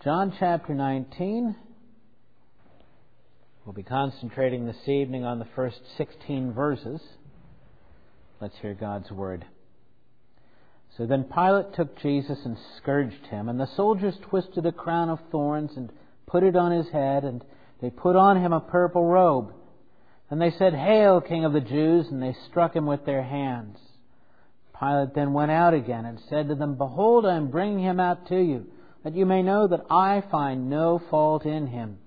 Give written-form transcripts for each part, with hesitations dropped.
John chapter 19. We'll be concentrating this evening on the first 16 verses. Let's hear God's word. So then Pilate took Jesus and scourged him, and the soldiers twisted a crown of thorns and put it on his head, and they put on him a purple robe. And they said, "Hail, King of the Jews!" and they struck him with their hands. Pilate then went out again and said to them, "Behold, I am bringing him out to you, that you may know that I find no fault in him."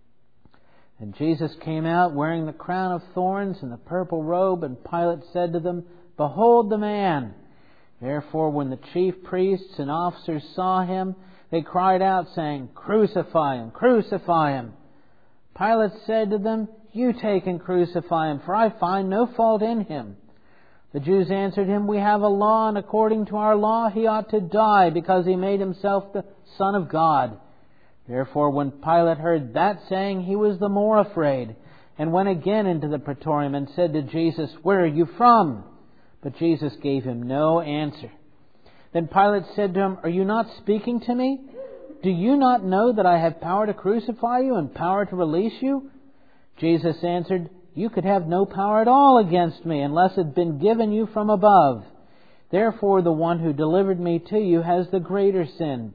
And Jesus came out wearing the crown of thorns and the purple robe, and Pilate said to them, "Behold the man!" Therefore, when the chief priests and officers saw him, they cried out, saying, "Crucify him! Crucify him!" Pilate said to them, "You take and crucify him, for I find no fault in him." The Jews answered him, "We have a law, and according to our law he ought to die, because he made himself the Son of God." Therefore, when Pilate heard that saying, he was the more afraid, and went again into the praetorium and said to Jesus, "Where are you from?" But Jesus gave him no answer. Then Pilate said to him, "Are you not speaking to me? Do you not know that I have power to crucify you and power to release you?" Jesus answered, "You could have no power at all against me unless it had been given you from above. Therefore the one who delivered me to you has the greater sin."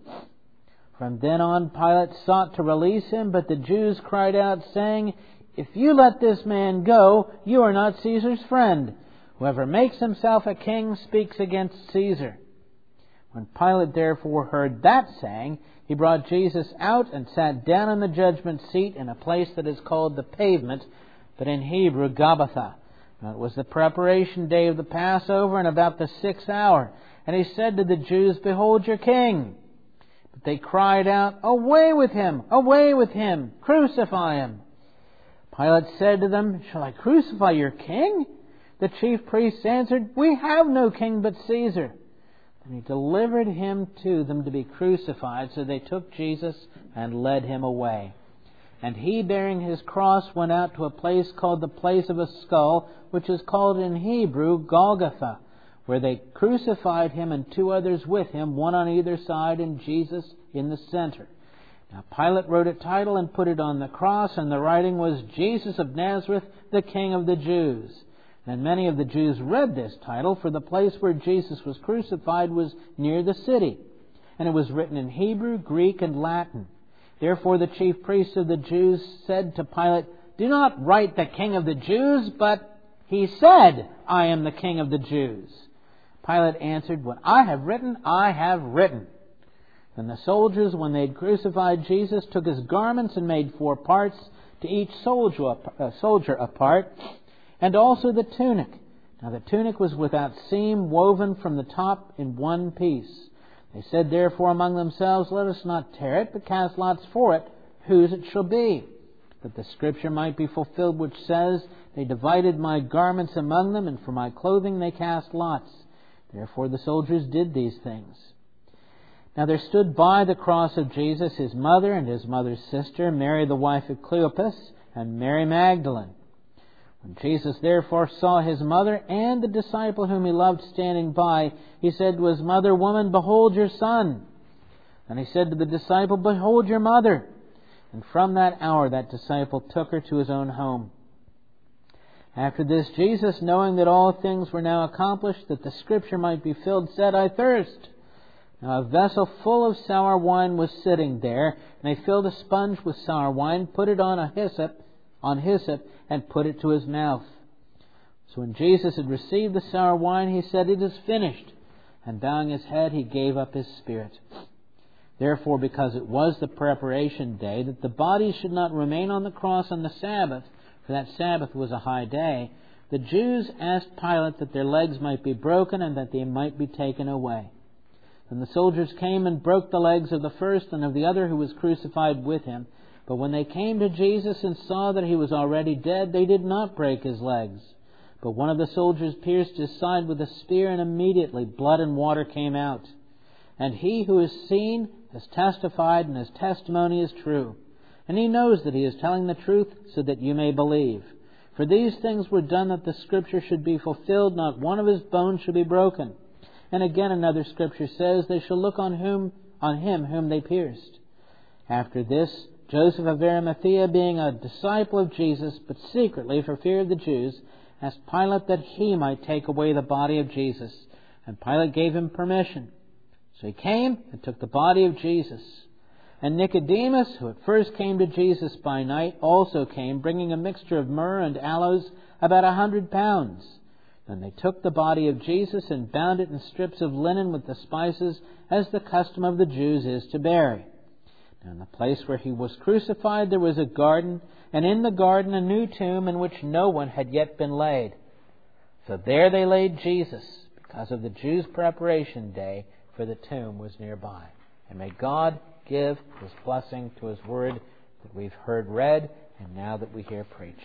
From then on Pilate sought to release him, but the Jews cried out, saying, "If you let this man go, you are not Caesar's friend. Whoever makes himself a king speaks against Caesar." When Pilate therefore heard that saying, he brought Jesus out and sat down in the judgment seat in a place that is called the Pavement, but in Hebrew, Gabbatha. Now it was the preparation day of the Passover, and about the 6th hour. And he said to the Jews, "Behold your king." But they cried out, "Away with him! Away with him! Crucify him!" Pilate said to them, "Shall I crucify your king?" The chief priests answered, "We have no king but Caesar." And he delivered him to them to be crucified. So they took Jesus and led him away. And he, bearing his cross, went out to a place called the Place of a Skull, which is called in Hebrew Golgotha, where they crucified him and two others with him, one on either side, and Jesus in the center. Now Pilate wrote a title and put it on the cross, and the writing was, "Jesus of Nazareth, the King of the Jews." And many of the Jews read this title, for the place where Jesus was crucified was near the city. And it was written in Hebrew, Greek, and Latin. Therefore the chief priests of the Jews said to Pilate, "Do not write the King of the Jews, but he said, 'I am the King of the Jews.'" Pilate answered, "What I have written, I have written." Then the soldiers, when they had crucified Jesus, took his garments and made 4 parts, to each soldier a part, and also the tunic. Now the tunic was without seam, woven from the top in one piece. They said therefore among themselves, "Let us not tear it, but cast lots for it, whose it shall be." That the scripture might be fulfilled, which says, "They divided my garments among them, and for my clothing they cast lots." Therefore the soldiers did these things. Now there stood by the cross of Jesus his mother and his mother's sister, Mary the wife of Cleopas, and Mary Magdalene. When Jesus therefore saw his mother and the disciple whom he loved standing by, he said to his mother, "Woman, behold your son." And he said to the disciple, "Behold your mother." And from that hour that disciple took her to his own home. After this, Jesus, knowing that all things were now accomplished, that the scripture might be filled, said, "I thirst." Now a vessel full of sour wine was sitting there, and they filled a sponge with sour wine, put it on hyssop, and put it to his mouth. So when Jesus had received the sour wine, he said, "It is finished." And bowing his head, he gave up his spirit. Therefore, because it was the preparation day, that the body should not remain on the cross on the Sabbath, for that Sabbath was a high day, the Jews asked Pilate that their legs might be broken and that they might be taken away. Then the soldiers came and broke the legs of the first and of the other who was crucified with him. But when they came to Jesus and saw that he was already dead, they did not break his legs. But one of the soldiers pierced his side with a spear, and immediately blood and water came out. And he who has seen has testified, and his testimony is true. And he knows that he is telling the truth, so that you may believe. For these things were done that the scripture should be fulfilled, not one of his bones should be broken. And again another scripture says, "They shall look on him whom they pierced." After this, Joseph of Arimathea, being a disciple of Jesus, but secretly for fear of the Jews, asked Pilate that he might take away the body of Jesus. And Pilate gave him permission. So he came and took the body of Jesus. And Nicodemus, who at first came to Jesus by night, also came, bringing a mixture of myrrh and aloes, about 100 pounds. Then they took the body of Jesus and bound it in strips of linen with the spices, as the custom of the Jews is to bury. Now in the place where he was crucified there was a garden, and in the garden a new tomb in which no one had yet been laid. So there they laid Jesus, because of the Jews' preparation day, for the tomb was nearby. And may God give His blessing to His word that we've heard read and now that we hear preached.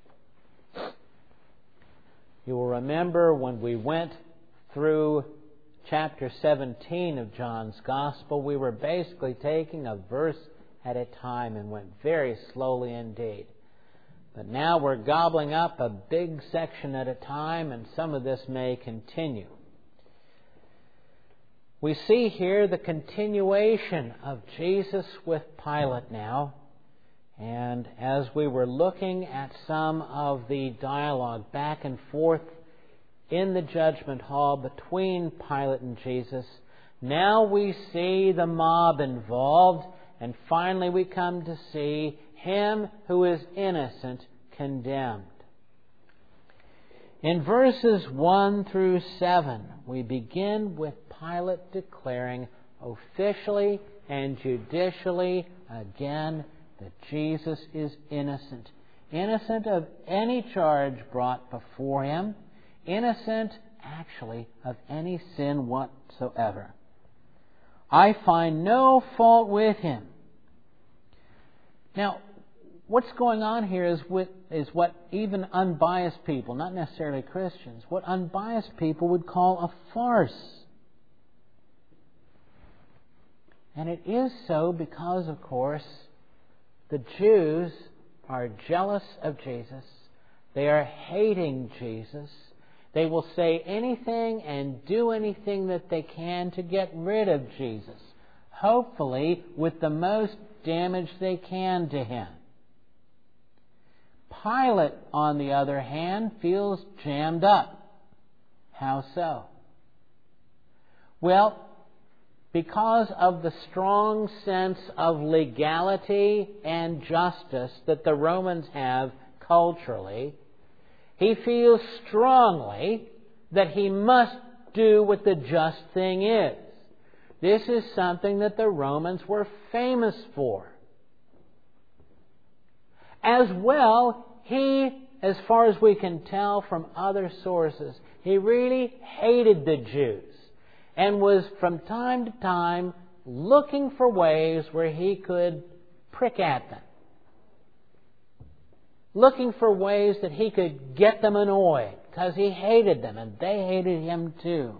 You will remember when we went through chapter 17 of John's Gospel, we were basically taking a verse at a time and went very slowly indeed. But now we're gobbling up a big section at a time, and some of this may continue. We see here the continuation of Jesus with Pilate now. And as we were looking at some of the dialogue back and forth in the judgment hall between Pilate and Jesus, now we see the mob involved, and finally we come to see him who is innocent condemned. In verses 1 through 7, we begin with Pilate declaring officially and judicially again that Jesus is innocent. Innocent of any charge brought before him. Innocent, actually, of any sin whatsoever. I find no fault with him. Now, what's going on here is what even unbiased people, not necessarily Christians, what unbiased people would call a farce. And it is so because, of course, the Jews are jealous of Jesus. They are hating Jesus. They will say anything and do anything that they can to get rid of Jesus, hopefully with the most damage they can to him. Pilate, on the other hand, feels jammed up. How so? Well, because of the strong sense of legality and justice that the Romans have culturally, he feels strongly that he must do what the just thing is. This is something that the Romans were famous for. As well, he, as far as we can tell from other sources, he really hated the Jews and was from time to time looking for ways where he could prick at them. Looking for ways that he could get them annoyed because he hated them and they hated him too.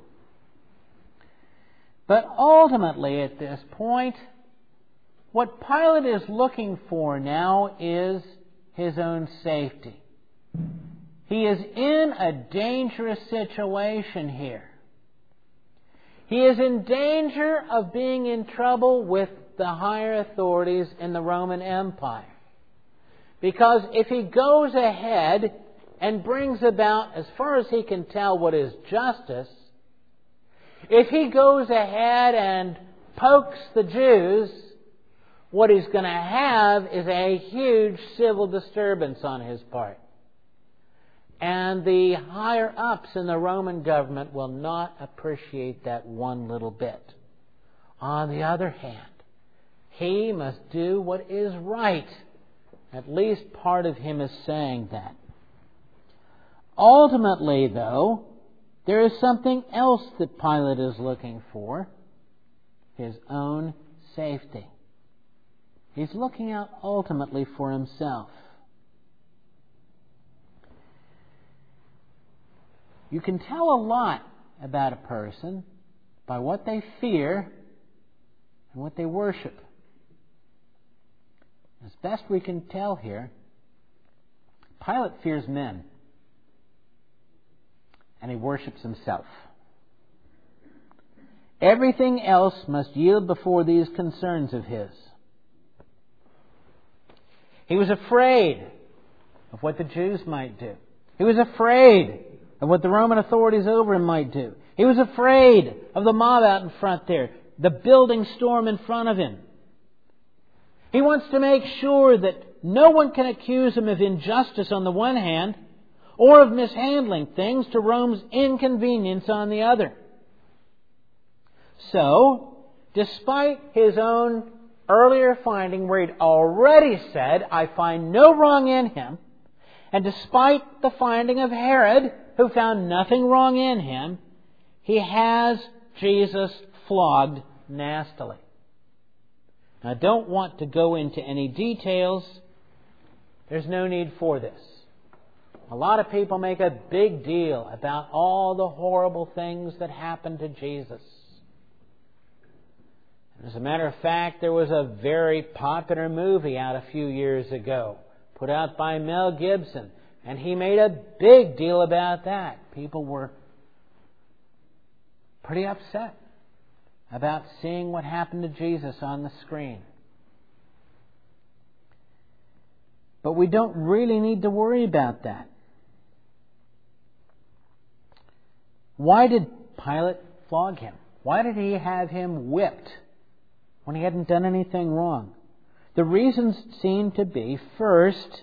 But ultimately at this point, what Pilate is looking for now is his own safety. He is in a dangerous situation here. He is in danger of being in trouble with the higher authorities in the Roman Empire. Because if he goes ahead and brings about, as far as he can tell, what is justice, if he goes ahead and pokes the Jews, what he's going to have is a huge civil disturbance on his part. And the higher ups in the Roman government will not appreciate that one little bit. On the other hand, he must do what is right. At least part of him is saying that. Ultimately, though, there is something else that Pilate is looking for: his own safety. He's looking out ultimately for himself. You can tell a lot about a person by what they fear and what they worship. As best we can tell here, Pilate fears men, and he worships himself. Everything else must yield before these concerns of his. He was afraid of what the Jews might do. He was afraid of what the Roman authorities over him might do. He was afraid of the mob out in front there, the building storm in front of him. He wants to make sure that no one can accuse him of injustice on the one hand, or of mishandling things to Rome's inconvenience on the other. So, despite his own earlier finding where he'd already said, I find no wrong in him, and despite the finding of Herod, who found nothing wrong in him, he has Jesus flogged nastily. Now, I don't want to go into any details. There's no need for this. A lot of people make a big deal about all the horrible things that happened to Jesus. As a matter of fact, there was a very popular movie out a few years ago, put out by Mel Gibson, and he made a big deal about that. People were pretty upset about seeing what happened to Jesus on the screen. But we don't really need to worry about that. Why did Pilate flog him? Why did he have him whipped when he hadn't done anything wrong? The reasons seem to be, first,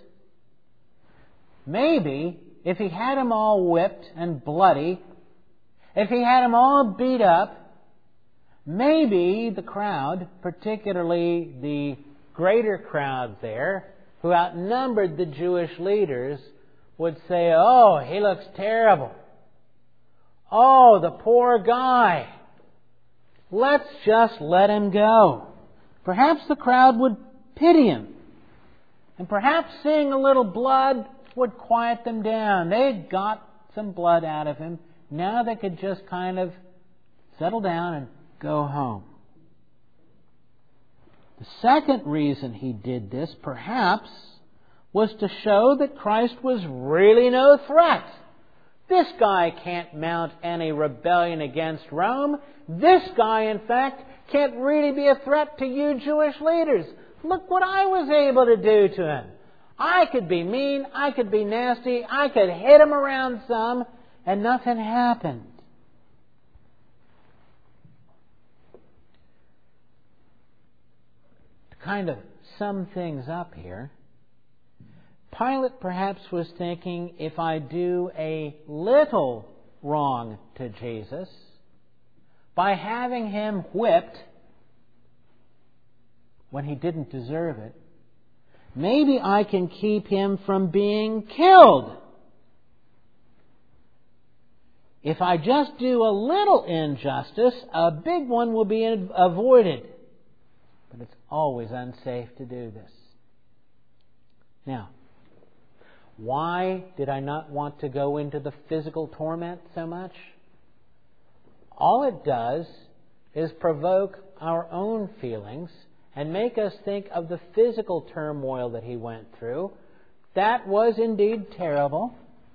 maybe if he had him all whipped and bloody, if he had him all beat up, maybe the crowd, particularly the greater crowd there, who outnumbered the Jewish leaders, would say, oh, he looks terrible. Oh, the poor guy. Let's just let him go. Perhaps the crowd would pity him. And perhaps seeing a little blood would quiet them down. They'd got some blood out of him. Now they could just kind of settle down and go home. The second reason he did this, perhaps, was to show that Christ was really no threat. This guy can't mount any rebellion against Rome. This guy, in fact, can't really be a threat to you Jewish leaders. Look what I was able to do to him. I could be mean, I could be nasty, I could hit him around some, and nothing happened. To kind of sum things up here, Pilate perhaps was thinking, if I do a little wrong to Jesus, by having him whipped when he didn't deserve it, maybe I can keep him from being killed. If I just do a little injustice, a big one will be avoided. But it's always unsafe to do this. Now, why did I not want to go into the physical torment so much? All it does is provoke our own feelings and make us think of the physical turmoil that he went through. That was indeed terrible.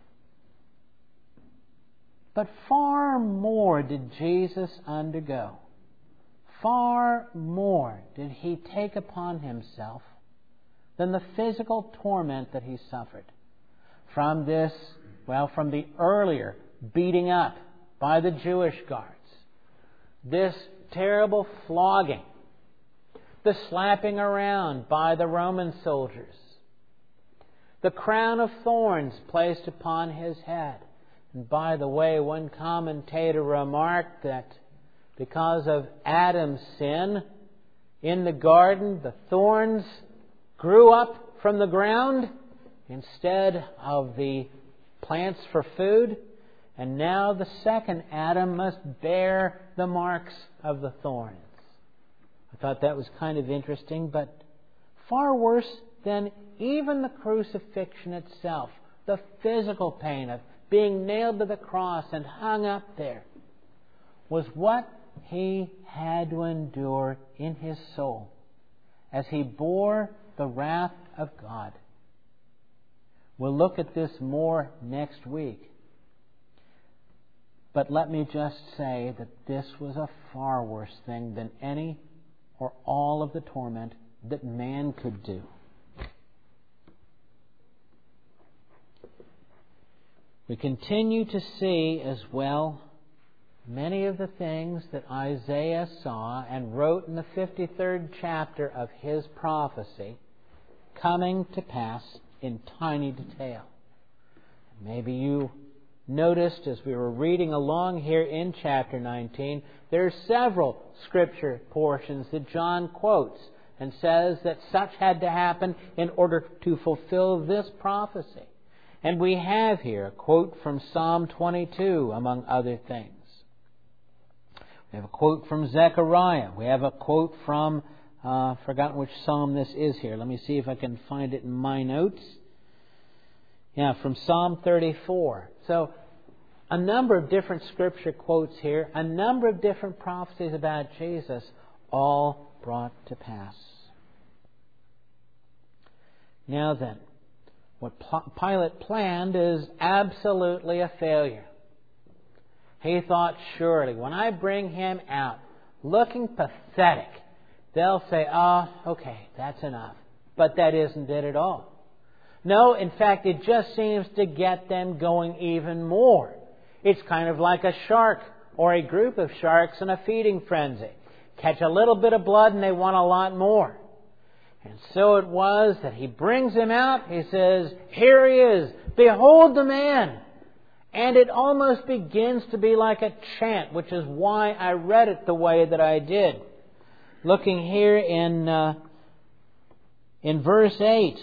But far more did Jesus undergo. Far more did he take upon himself than the physical torment that he suffered. From the earlier beating up by the Jewish guards, this terrible flogging, the slapping around by the Roman soldiers, the crown of thorns placed upon his head. And by the way, one commentator remarked that because of Adam's sin in the garden, the thorns grew up from the ground instead of the plants for food, and now the second Adam must bear the marks of the thorns. I thought that was kind of interesting, but far worse than even the crucifixion itself, the physical pain of being nailed to the cross and hung up there, was what he had to endure in his soul as he bore the wrath of God. We'll look at this more next week. But let me just say that this was a far worse thing than any or all of the torment that man could do. We continue to see as well many of the things that Isaiah saw and wrote in the 53rd chapter of his prophecy coming to pass in tiny detail. Maybe you noticed as we were reading along here in chapter 19, there are several scripture portions that John quotes and says that such had to happen in order to fulfill this prophecy. And we have here a quote from Psalm 22, among other things. We have a quote from Zechariah. We have a quote from, forgotten which psalm this is here. Let me see if I can find it in my notes. Yeah, from Psalm 34. So, a number of different scripture quotes here, a number of different prophecies about Jesus, all brought to pass. Now then, what Pilate planned is absolutely a failure. He thought, surely, when I bring him out looking pathetic, they'll say, oh, okay, that's enough. But that isn't it at all. No, in fact, it just seems to get them going even more. It's kind of like a shark or a group of sharks in a feeding frenzy. Catch a little bit of blood and they want a lot more. And so it was that he brings him out. He says, here he is. Behold the man. And it almost begins to be like a chant, which is why I read it the way that I did. Looking here in verse 8.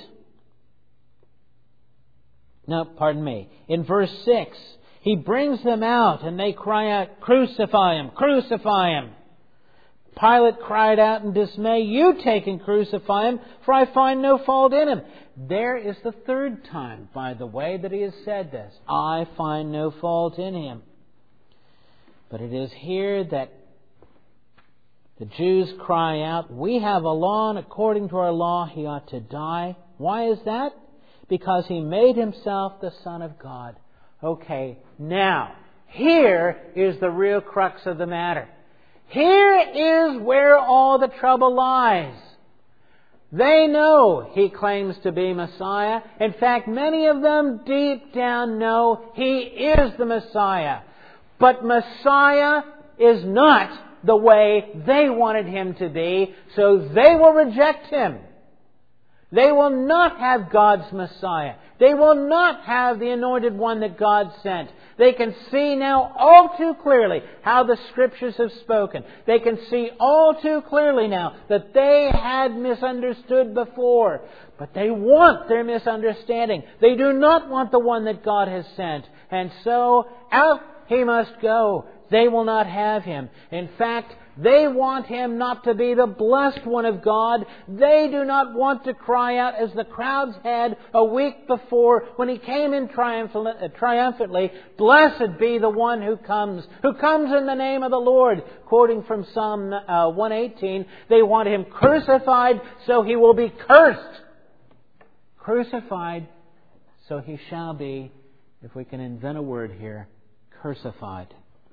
No, pardon me. In verse 6, he brings them out and they cry out, crucify him, crucify him. Pilate cried out in dismay, you take and crucify him, for I find no fault in him. There is the third time, by the way, that he has said this. I find no fault in him. But it is here that the Jews cry out, we have a law, and according to our law he ought to die. Why is that? Because he made himself the Son of God. Okay, now, here is the real crux of the matter. Here is where all the trouble lies. They know he claims to be Messiah. In fact, many of them deep down know he is the Messiah. But Messiah is not the way they wanted him to be, so they will reject him. They will not have God's Messiah. They will not have the anointed one that God sent. They can see now all too clearly how the Scriptures have spoken. They can see all too clearly now that they had misunderstood before. But they want their misunderstanding. They do not want the one that God has sent. And so out he must go. They will not have him. In fact, they want him not to be the blessed one of God. They do not want to cry out as the crowds had a week before when he came in triumphantly, blessed be the one who comes in the name of the Lord. Quoting from Psalm 118, they want him crucified so he will be cursed. Crucified so he shall be, if we can invent a word here, crucified.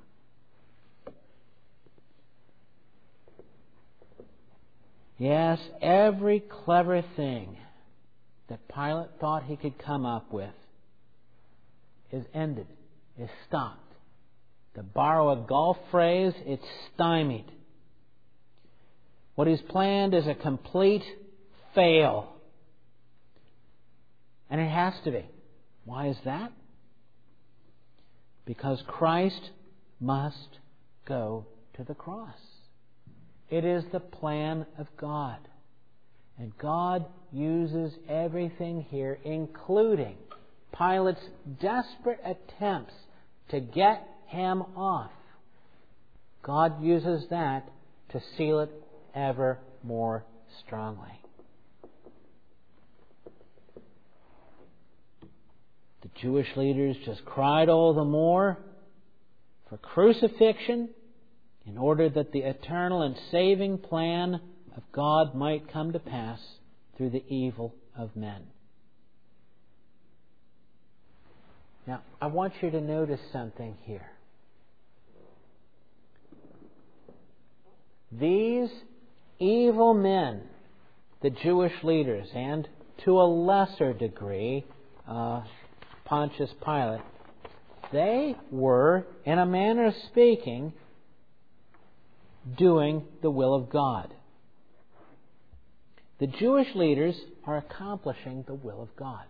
Yes, every clever thing that Pilate thought he could come up with is ended, is stopped. To borrow a golf phrase, it's stymied. What he's planned is a complete fail. And it has to be. Why is that? Because Christ must go to the cross. It is the plan of God. And God uses everything here, including Pilate's desperate attempts to get him off. God uses that to seal it ever more strongly. The Jewish leaders just cried all the more for crucifixion, in order that the eternal and saving plan of God might come to pass through the evil of men. Now, I want you to notice something here. These evil men, the Jewish leaders, and to a lesser degree, Pontius Pilate, They were, in a manner of speaking, doing the will of God. The Jewish leaders are accomplishing the will of God.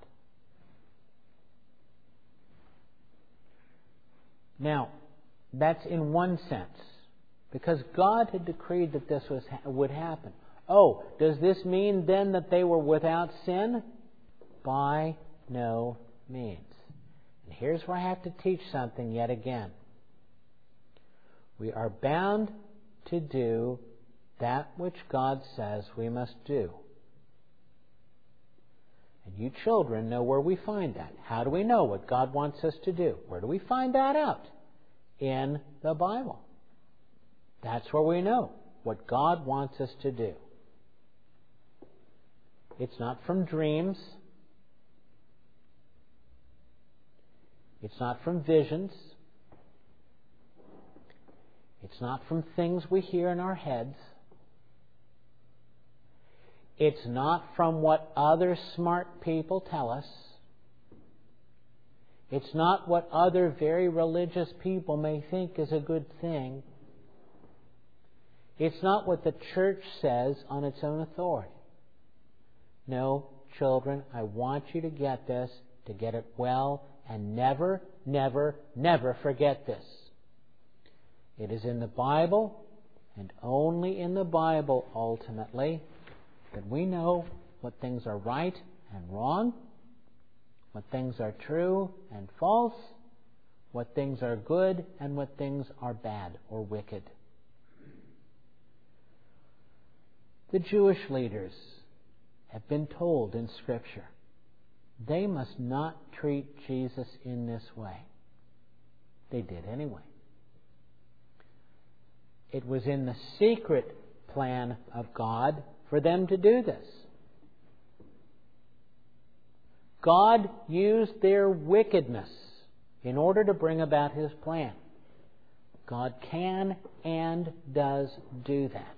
Now, that's in one sense, because God had decreed that this would happen. Oh, does this mean then that they were without sin? By no means. And here's where I have to teach something yet again. We are bound to do that which God says we must do. And you children know where we find that. How do we know what God wants us to do? Where do we find that out? In the Bible. That's where we know what God wants us to do. It's not from dreams. It's not from visions. It's not from things we hear in our heads. It's not from what other smart people tell us. It's not what other very religious people may think is a good thing. It's not what the church says on its own authority. No, children, I want you to get this, to get it well, and never, never, never forget this. It is in the Bible, and only in the Bible, ultimately, that we know what things are right and wrong, what things are true and false, what things are good and what things are bad or wicked. The Jewish leaders have been told in Scripture they must not treat Jesus in this way. They did anyway. It was in the secret plan of God for them to do this. God used their wickedness in order to bring about His plan. God can and does do that.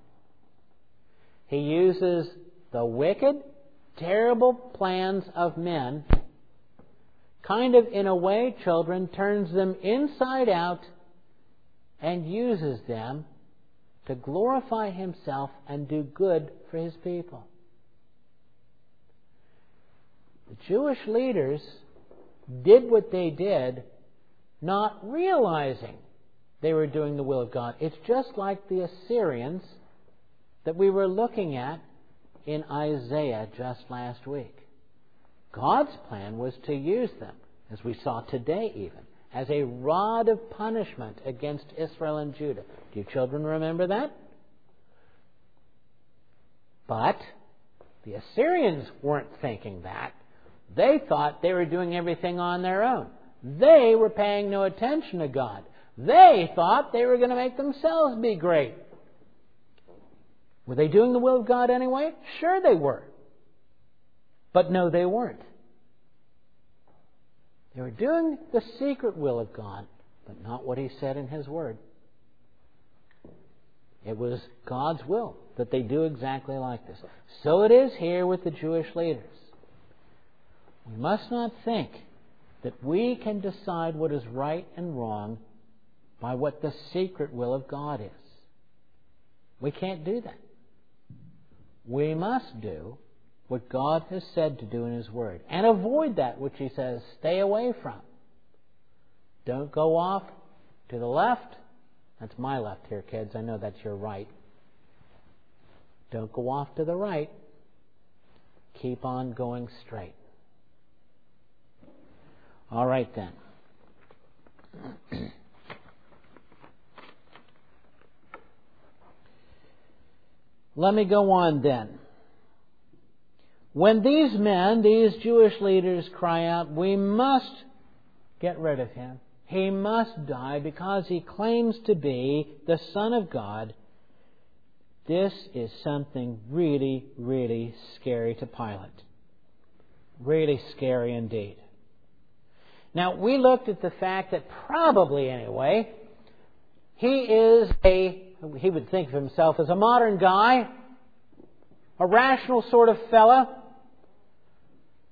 He uses the wicked, terrible plans of men, kind of in a way, children, turns them inside out and uses them to glorify Himself and do good for His people. The Jewish leaders did what they did, not realizing they were doing the will of God. It's just like the Assyrians that we were looking at in Isaiah just last week. God's plan was to use them, as we saw today even, as a rod of punishment against Israel and Judah. Do you children remember that? But the Assyrians weren't thinking that. They thought they were doing everything on their own. They were paying no attention to God. They thought they were going to make themselves be great. Were they doing the will of God anyway? Sure they were. But no, they weren't. They were doing the secret will of God, but not what He said in His Word. It was God's will that they do exactly like this. So it is here with the Jewish leaders. We must not think that we can decide what is right and wrong by what the secret will of God is. We can't do that. We must do what God has said to do in His Word and avoid that which He says stay away from. Don't go off to the left. That's my left here, kids. I know that's your right. Don't go off to the right. Keep on going straight. All right then. Let me go on then. When these men, these Jewish leaders, cry out, we must get rid of Him. He must die because He claims to be the Son of God. This is something really, really scary to Pilate. Really scary indeed. Now, we looked at the fact that probably anyway, he would think of himself as a modern guy, a rational sort of fella.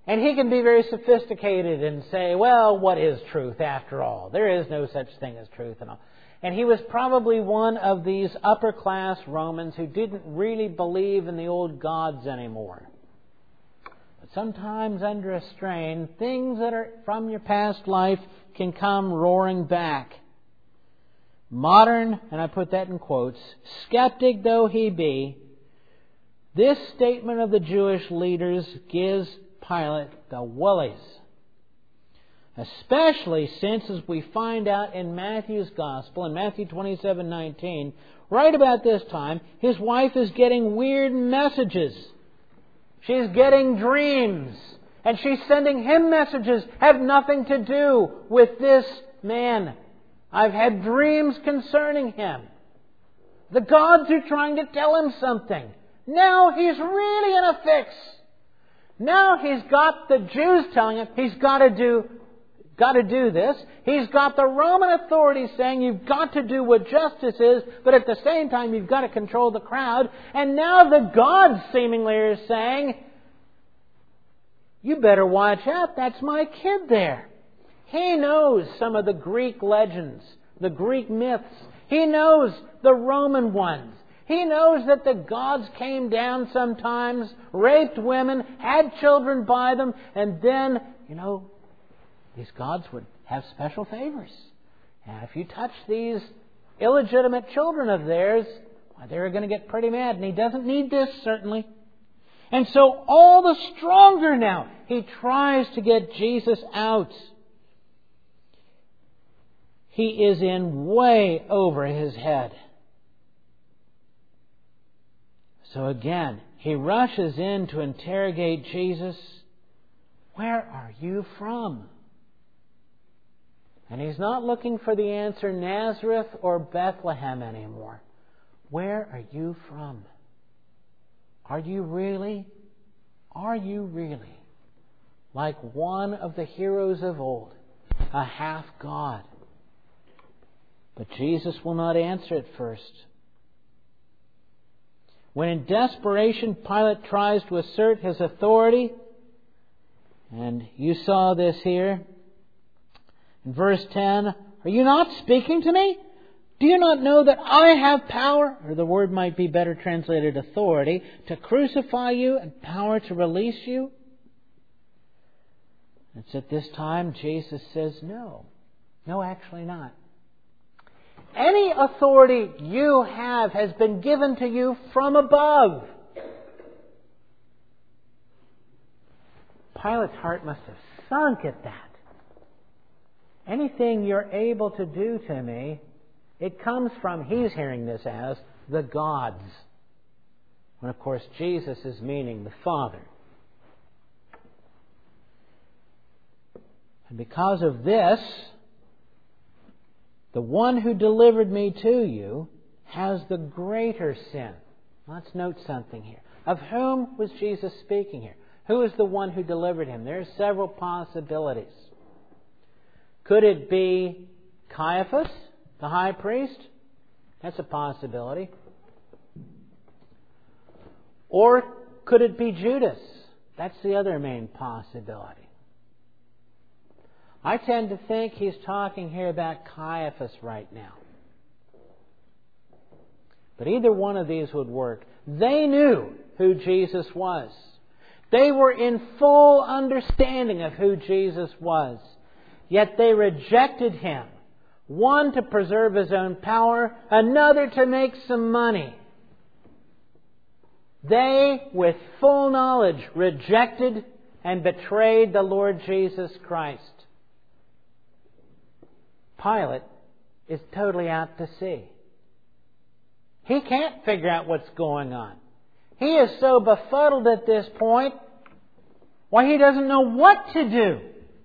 And he can be very sophisticated and say, well, what is truth after all? There is no such thing as truth and all. And he was probably one of these upper-class Romans who didn't really believe in the old gods anymore. But sometimes under a strain, things that are from your past life can come roaring back. Modern, and I put that in quotes, skeptic though he be, this statement of the Jewish leaders gives Pilate the willies. Especially since, as we find out in Matthew's Gospel, in Matthew 27:19, right about this time, his wife is getting weird messages. She's getting dreams. And she's sending him messages have nothing to do with this man. I've had dreams concerning him. The gods are trying to tell him something. Now he's really in a fix. Now he's got the Jews telling him he's got to do this. He's got the Roman authorities saying you've got to do what justice is, but at the same time you've got to control the crowd. And now the gods seemingly are saying, you better watch out, that's my kid there. He knows some of the Greek legends, the Greek myths. He knows the Roman ones. He knows that the gods came down sometimes, raped women, had children by them, and then, these gods would have special favors. And if you touch these illegitimate children of theirs, they're going to get pretty mad. And he doesn't need this, certainly. And so all the stronger now, he tries to get Jesus out. He is in way over his head. So again, he rushes in to interrogate Jesus. Where are you from? And he's not looking for the answer Nazareth or Bethlehem anymore. Where are you from? Are you really like one of the heroes of old, a half-god? But Jesus will not answer at first. When in desperation Pilate tries to assert his authority, and you saw this here, in verse 10, are you not speaking to me? Do you not know that I have power, or the word might be better translated authority, to crucify you and power to release you? It's at this time Jesus says no. No, actually not. Any authority you have has been given to you from above. Pilate's heart must have sunk at that. Anything you're able to do to me, it comes from, he's hearing this as, the gods. When, of course, Jesus is meaning the Father. And because of this, the one who delivered me to you has the greater sin. Let's note something here. Of whom was Jesus speaking here? Who is the one who delivered him? There are several possibilities. Could it be Caiaphas, the high priest? That's a possibility. Or could it be Judas? That's the other main possibility. I tend to think he's talking here about Caiaphas right now. But either one of these would work. They knew who Jesus was. They were in full understanding of who Jesus was. Yet they rejected him. One to preserve his own power, another to make some money. They, with full knowledge, rejected and betrayed the Lord Jesus Christ. Pilate is totally out to sea. He can't figure out what's going on. He is so befuddled at this point, why he doesn't know what to do.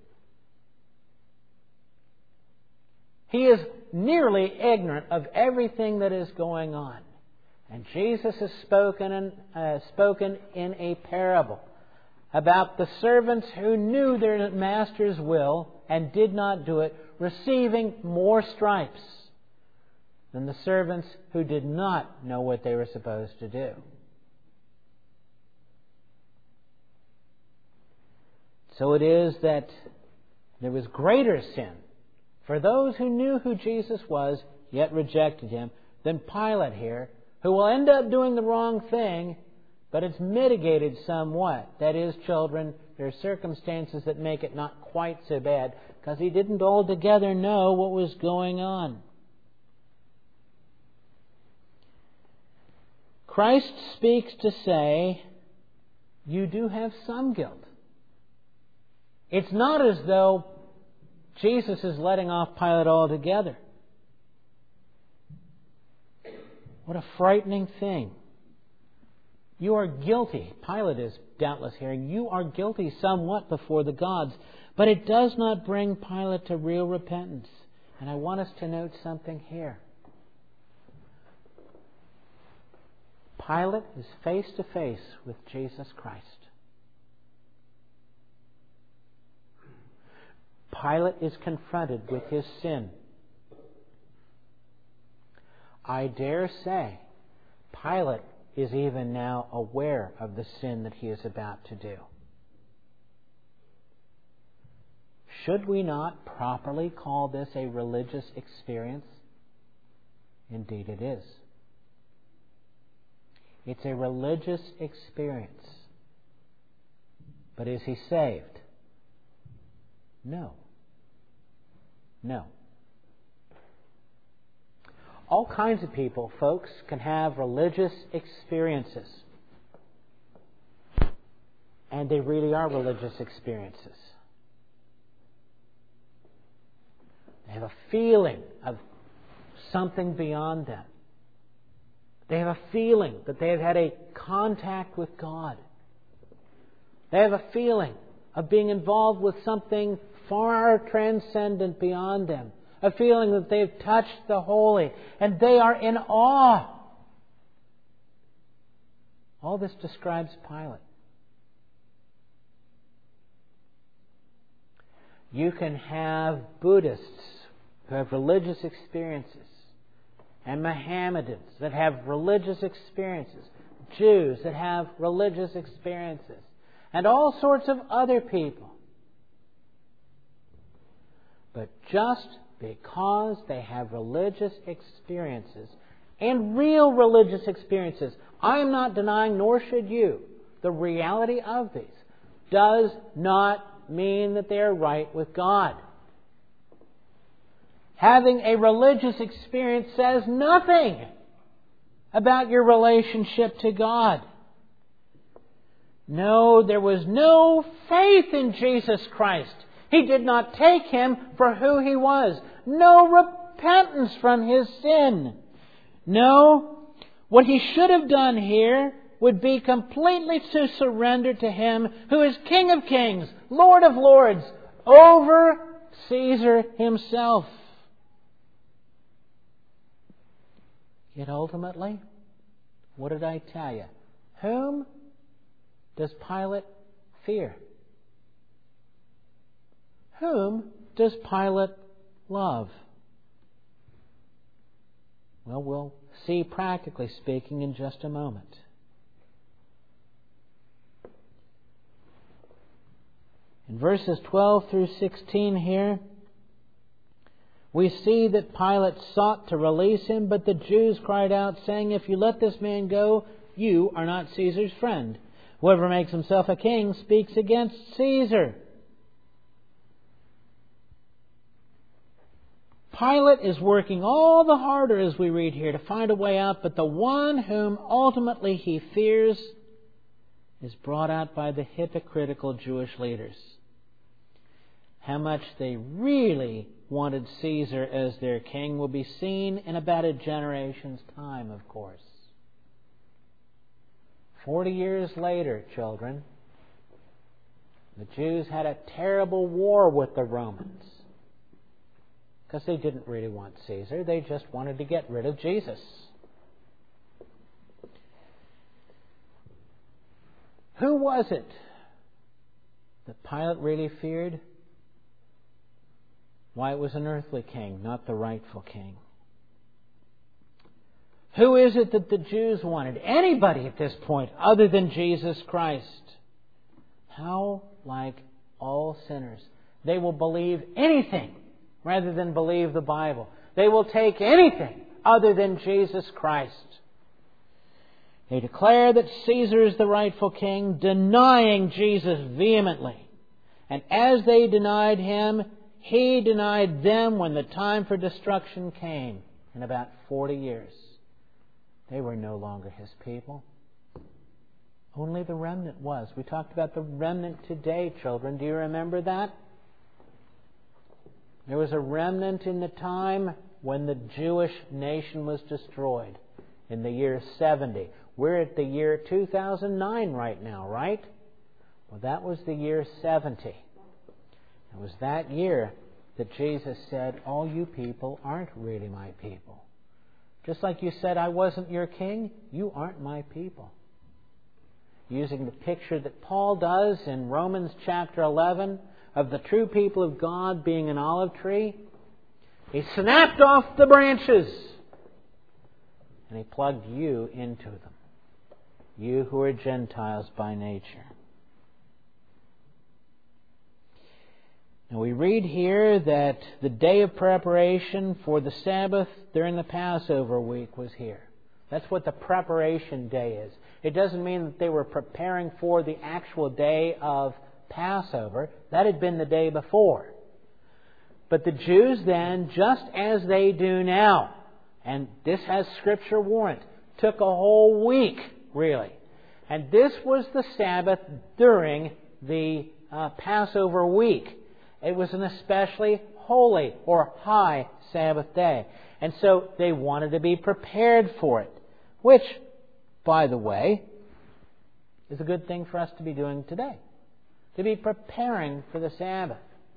He is nearly ignorant of everything that is going on. And Jesus has spoken in a parable about the servants who knew their master's will and did not do it, receiving more stripes than the servants who did not know what they were supposed to do. So it is that there was greater sin for those who knew who Jesus was, yet rejected Him, than Pilate here, who will end up doing the wrong thing, but it's mitigated somewhat. That is, children, there are circumstances that make it not quite so bad, because he didn't altogether know what was going on. Christ speaks to say, you do have some guilt. It's not as though Jesus is letting off Pilate altogether. What a frightening thing. You are guilty. Pilate is doubtless hearing, you are guilty somewhat before the gods. But it does not bring Pilate to real repentance. And I want us to note something here. Pilate is face to face with Jesus Christ. Pilate is confronted with his sin. I dare say Pilate is even now aware of the sin that he is about to do. Should we not properly call this a religious experience? Indeed it is. It's a religious experience. But is he saved? No. No. All kinds of people, folks, can have religious experiences. And they really are religious experiences. They have a feeling of something beyond them. They have a feeling that they have had a contact with God. They have a feeling of being involved with something far transcendent beyond them. A feeling that they've touched the holy. And they are in awe. All this describes Pilate. You can have Buddhists who have religious experiences, and Mohammedans that have religious experiences, Jews that have religious experiences, and all sorts of other people. But just because they have religious experiences, and real religious experiences, I am not denying, nor should you, the reality of these, does not mean that they are right with God. Having a religious experience says nothing about your relationship to God. No, there was no faith in Jesus Christ. He did not take Him for who He was. No repentance from his sin. No, what he should have done here would be completely to surrender to Him who is King of Kings, Lord of Lords, over Caesar himself. Yet ultimately, what did I tell you? Whom does Pilate fear? Whom does Pilate love? Well, we'll see practically speaking in just a moment. In verses 12 through 16 here, we see that Pilate sought to release him, but the Jews cried out, saying, "If you let this man go, you are not Caesar's friend. Whoever makes himself a king speaks against Caesar." Pilate is working all the harder, as we read here, to find a way out, but the one whom ultimately he fears is brought out by the hypocritical Jewish leaders. How much they really wanted Caesar as their king will be seen in about a generation's time, of course. 40 years later, children, the Jews had a terrible war with the Romans. Because they didn't really want Caesar. They just wanted to get rid of Jesus. Who was it that Pilate really feared? Why, it was an earthly king, not the rightful king. Who is it that the Jews wanted? Anybody at this point other than Jesus Christ. How like all sinners. They will believe anything rather than believe the Bible. They will take anything other than Jesus Christ. They declare that Caesar is the rightful king, denying Jesus vehemently. And as they denied Him, He denied them when the time for destruction came in about 40 years. They were no longer His people. Only the remnant was. We talked about the remnant today, children. Do you remember that? There was a remnant in the time when the Jewish nation was destroyed in the year 70. We're at the year 2009 right now, right? Well, that was the year 70. It was that year that Jesus said, all you people aren't really my people. Just like you said, I wasn't your king, you aren't my people. Using the picture that Paul does in Romans chapter 11 of the true people of God being an olive tree, He snapped off the branches and He plugged you into them. You who are Gentiles by nature. Now we read here that the day of preparation for the Sabbath during the Passover week was here. That's what the preparation day is. It doesn't mean that they were preparing for the actual day of Passover. That had been the day before. But the Jews then, just as they do now, and this has Scripture warrant, took a whole week, really. And this was the Sabbath during the Passover week. It was an especially holy or high Sabbath day. And so they wanted to be prepared for it, which, by the way, is a good thing for us to be doing today. To be preparing for the Sabbath.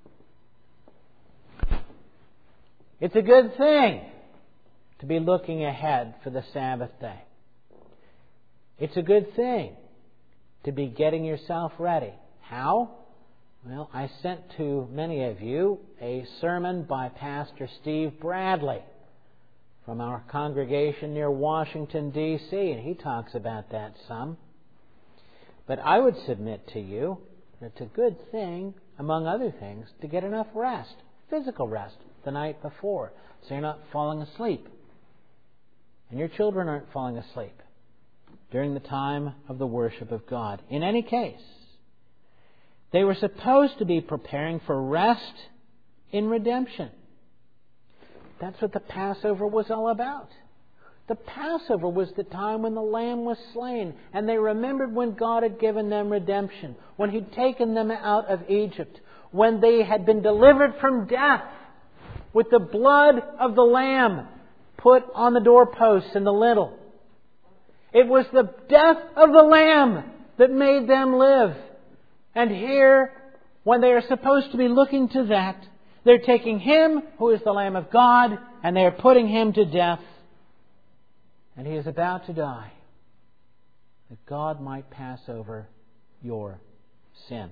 It's a good thing to be looking ahead for the Sabbath day. It's a good thing to be getting yourself ready. How? Well, I sent to many of you a sermon by Pastor Steve Bradley from our congregation near Washington, D.C., and he talks about that some. But I would submit to you that it's a good thing, among other things, to get enough rest, physical rest, the night before, so you're not falling asleep. And your children aren't falling asleep during the time of the worship of God. In any case, they were supposed to be preparing for rest in redemption. That's what the Passover was all about. The Passover was the time when the Lamb was slain, and they remembered when God had given them redemption, when He'd taken them out of Egypt, when they had been delivered from death with the blood of the Lamb put on the doorposts and the lintel. It was the death of the Lamb that made them live. And here, when they are supposed to be looking to that, they're taking Him, who is the Lamb of God, and they are putting Him to death. And He is about to die, that God might pass over your sin.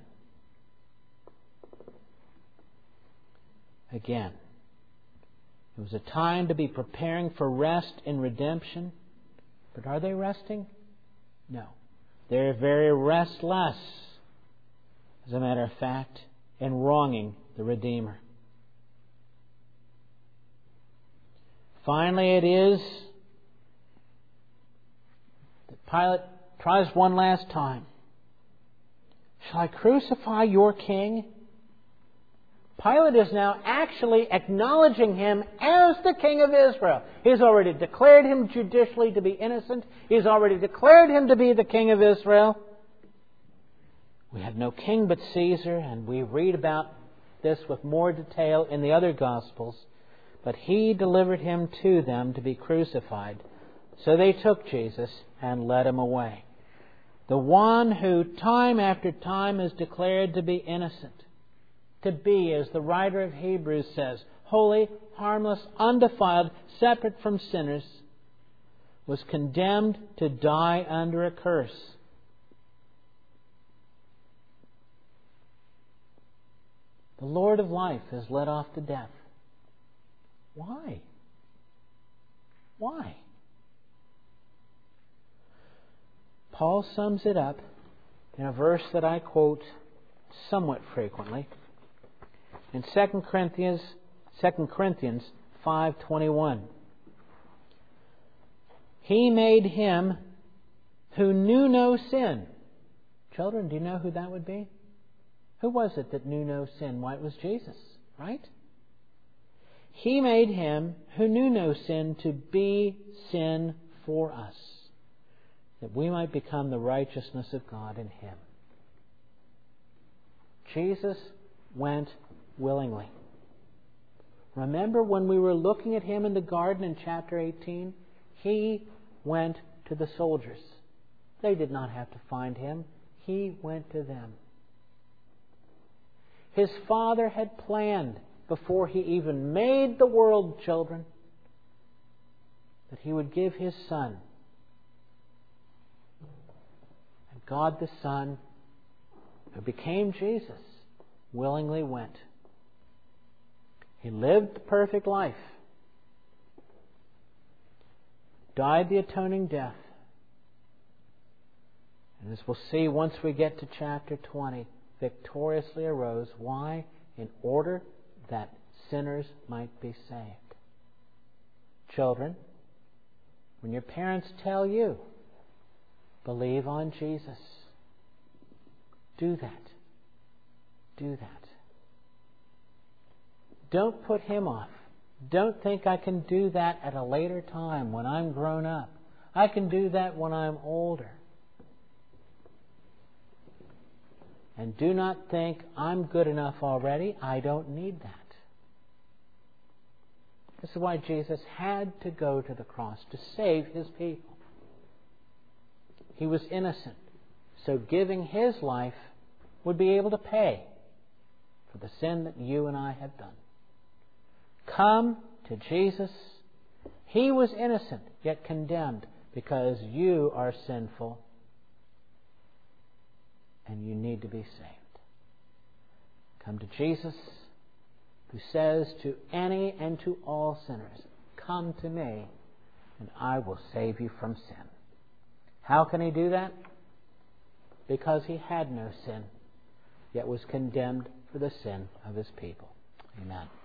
Again, it was a time to be preparing for rest in redemption. But are they resting? No. They're very restless, as a matter of fact, and wronging the Redeemer. Finally, it is that Pilate tries one last time. Shall I crucify your king? Pilate is now actually acknowledging Him as the King of Israel. He's already declared Him judicially to be innocent. He's already declared Him to be the King of Israel. We had no king but Caesar, and we read about this with more detail in the other Gospels. But He delivered Him to them to be crucified. So they took Jesus and led Him away. The one who time after time is declared to be innocent, to be, as the writer of Hebrews says, holy, harmless, undefiled, separate from sinners, was condemned to die under a curse. The Lord of life is led off to death. Why? Why? Paul sums it up in a verse that I quote somewhat frequently. In 2 Corinthians 5:21, He made Him who knew no sin. Children, do you know who that would be? Who was it that knew no sin? Why, it was Jesus, right? He made Him who knew no sin to be sin for us, that we might become the righteousness of God in Him. Jesus went willingly. Remember when we were looking at Him in the garden in chapter 18? He went to the soldiers. They did not have to find Him. He went to them. His Father had planned before He even made the world, children, that He would give His Son. And God the Son, who became Jesus, willingly went. He lived the perfect life, died the atoning death, and as we'll see once we get to chapter 20, victoriously arose. Why? In order that sinners might be saved. Children, when your parents tell you, believe on Jesus, do that. Do that. Don't put Him off. Don't think I can do that at a later time when I'm grown up. I can do that when I'm older. And do not think, I'm good enough already. I don't need that. This is why Jesus had to go to the cross, to save His people. He was innocent, so giving His life would be able to pay for the sin that you and I have done. Come to Jesus. He was innocent, yet condemned, because you are sinful and you need to be saved. Come to Jesus, who says to any and to all sinners, come to me, and I will save you from sin. How can He do that? Because He had no sin, yet was condemned for the sin of His people. Amen.